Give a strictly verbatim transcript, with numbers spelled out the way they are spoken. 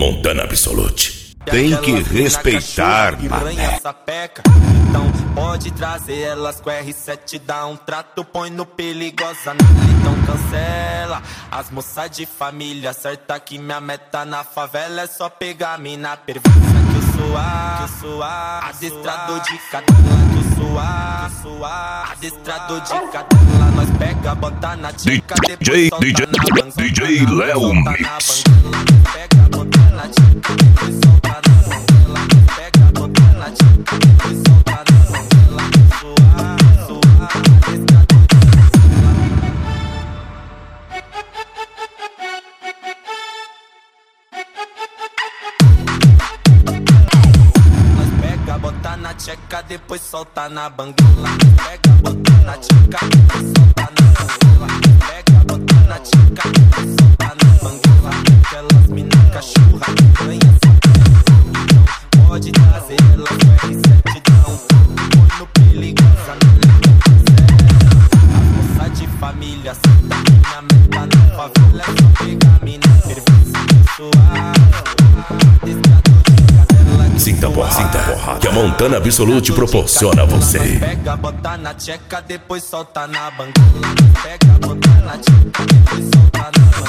Montana Absolute. Tem que respeitar, mané. Então pode trazer elas com R sete, dá um trato, põe no perigosa. Então cancela as moças de família, certa que minha meta na favela é só pegar mina perversa. Que eu sou a, que eu sou a, adestrador de cadela. Que eu sou a, que eu sou a, adestrador de cadela. Nós pega, bota na tcheca, depois solta D J, na banguela. D J Léo Mix. Pega, bota na tcheca, depois solta na banguela. Pega, bota na tcheca, depois solta na banguela. Sou a, sou a, adestrador de bota na tcheca, depois solta na banguela. Pega, bota na tcheca, depois solta na banguela. Pega, bota na tcheca, depois solta na banguela. Aquelas mina cachorra que ganha essa. Pode trazer elas com R sete, dá um põe no perigosa. A moça de família, senta que minha meta na favela é só pegar mina perversa. Eu sou a adestrador de cadela. Sinta porra, sinta porra, que a Montana Absolute proporciona a você. Pega, bota na tcheca, depois solta na banguela. Pega, bota na tcheca, depois solta na banguela.